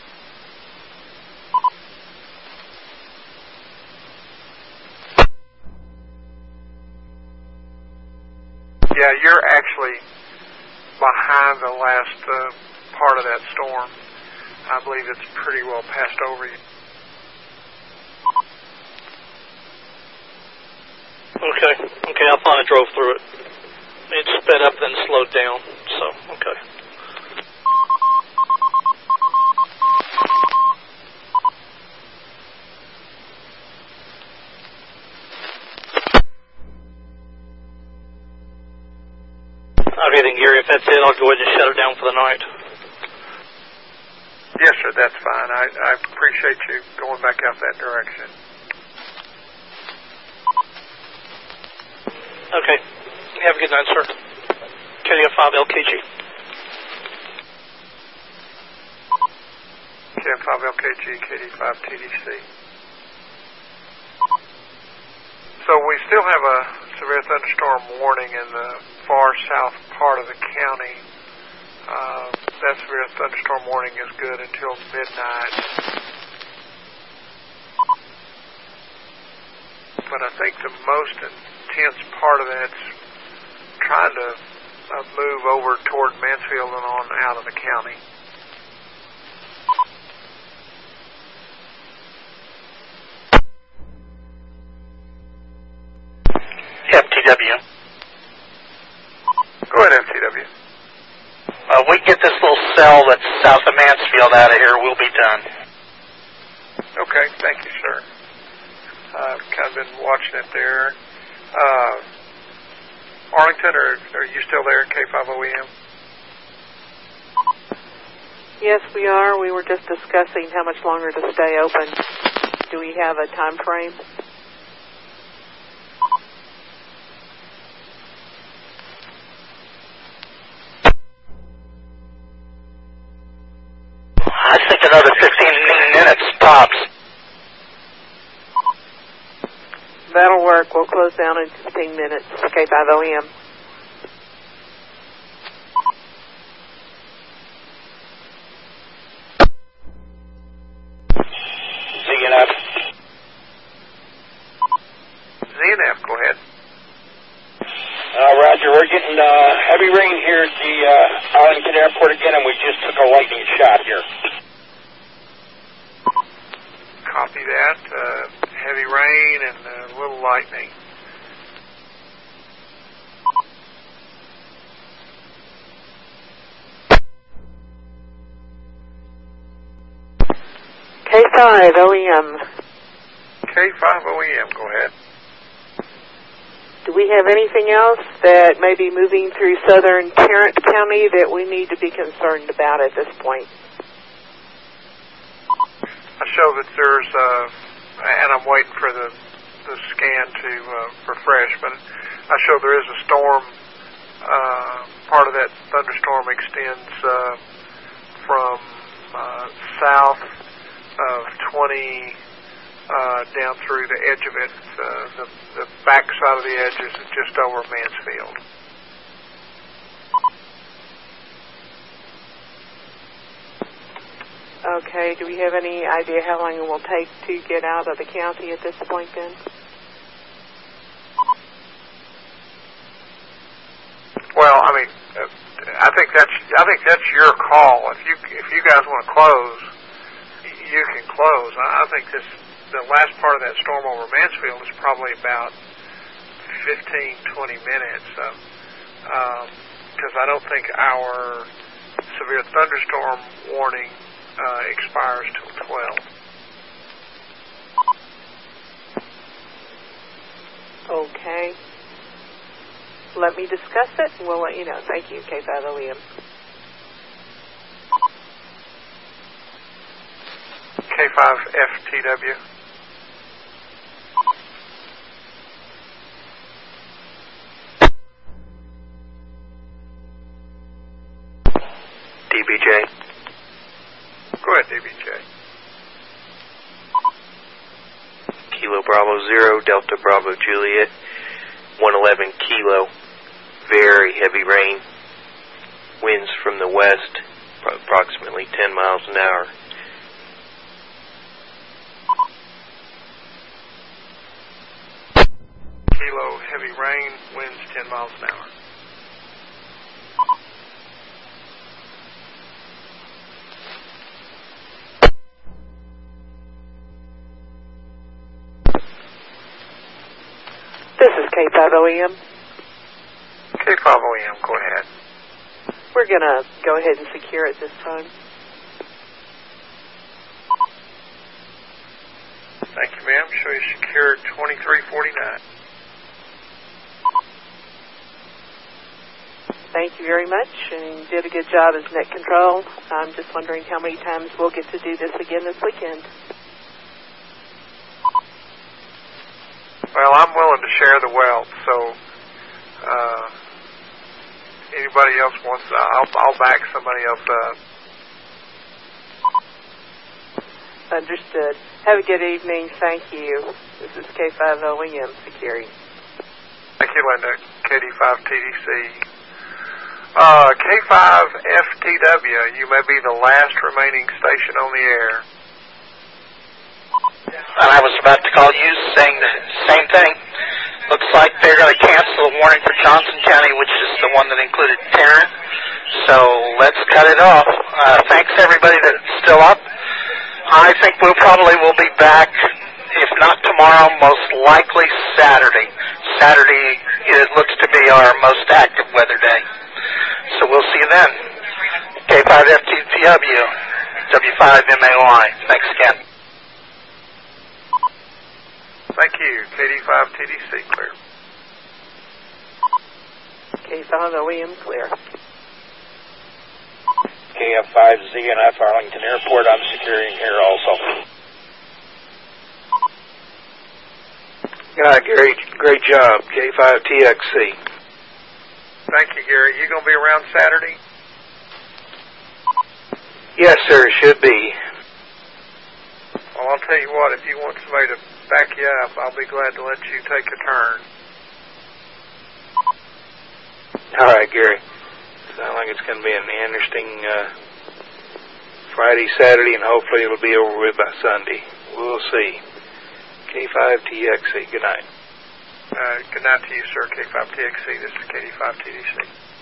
Yeah, you're actually behind the last part of that storm. I believe it's pretty well passed over you. Okay, I thought I drove through it. It sped up then slowed down, so, okay. Okay then, Gary, if that's it, I'll go ahead and shut it down for the night. Yes, sir, that's fine. I appreciate you going back out that direction. Okay. Have a good night, sir. KDF5LKG. KDF5LKG, KD5TDC. So we still have a severe thunderstorm warning in the far south part of the county. That severe thunderstorm warning is good until midnight. But I think the most intense part of that's trying to move over toward Mansfield and on out of the county. FTW. Go ahead, FTW. We get this little cell that's south of Mansfield out of here, we'll be done. Okay, thank you, sir. I've kind of been watching it there. Arlington, are you still there at K50EM? Yes, we are. We were just discussing how much longer to stay open. Do we have a time frame? I think another 15 minutes tops. That'll work. We'll close down in 15 minutes. K50EM. ZNF. ZNF, go ahead. Roger, we're getting heavy rain here at the Arlington Airport again, and we just took a lightning shot here. Copy that. Heavy rain and a little lightning. K5OEM. K5OEM, go ahead. Do we have anything else that may be moving through southern Tarrant County that we need to be concerned about at this point? I show that there's, and I'm waiting for the scan to refresh, but I show there is a storm. Part of that thunderstorm extends from south of 20 down through the edge of it. The back side of the edge is just over Mansfield. Okay, do we have any idea how long it will take to get out of the county at this point then? Well, I mean, I think that's your call. If you guys want to close, you can close. I think the last part of that storm over Mansfield is probably about 15-20 minutes, because I don't think our severe thunderstorm warning expires till 12. Okay. Let me discuss it, and we'll let you know. Thank you, K5OEM. K5FTW. DBJ. Go ahead, DBJ. Kilo Bravo 0, Delta Bravo Juliet, 111 Kilo. Very heavy rain. winds from the west, approximately 10 miles an hour. Kilo, heavy rain, winds 10 miles an hour. This is K50EM. K50EM, go ahead. We're going to go ahead and secure it this time. Thank you, ma'am. Show you secure 2349. Thank you very much, and did a good job as net control. I'm just wondering how many times we'll get to do this again this weekend. Well, I'm willing to share the wealth, so anybody else wants, I'll back somebody else up. Understood. Have a good evening. Thank you. This is K50EM Security. Thank you, Linda. KD5TDC. K5FTW, you may be the last remaining station on the air. I was about to call you saying the same thing. Looks like they're going to cancel the warning for Johnson County, which is the one that included Tarrant. So let's cut it off. Thanks everybody that's still up. I think we'll be back, if not tomorrow, most likely Saturday. Saturday, it looks to be our most active weather day. So we'll see you then. K5FTW, W5MAY. Thanks again. Thank you. KD5TDC, clear. K50EM, clear. KF5ZNF, Arlington Airport. I'm securing here also. Gary, great job. K5TXC. Thank you, Gary. You going to be around Saturday? Yes, sir, should be. Well, I'll tell you what, if you want somebody to back you up, I'll be glad to let you take a turn. All right, Gary. Sounds like it's going to be an interesting Friday, Saturday, and hopefully it'll be over with by Sunday. We'll see. K5TXC, good night. Good night to you, sir. K5TXC, this is KD5TDC.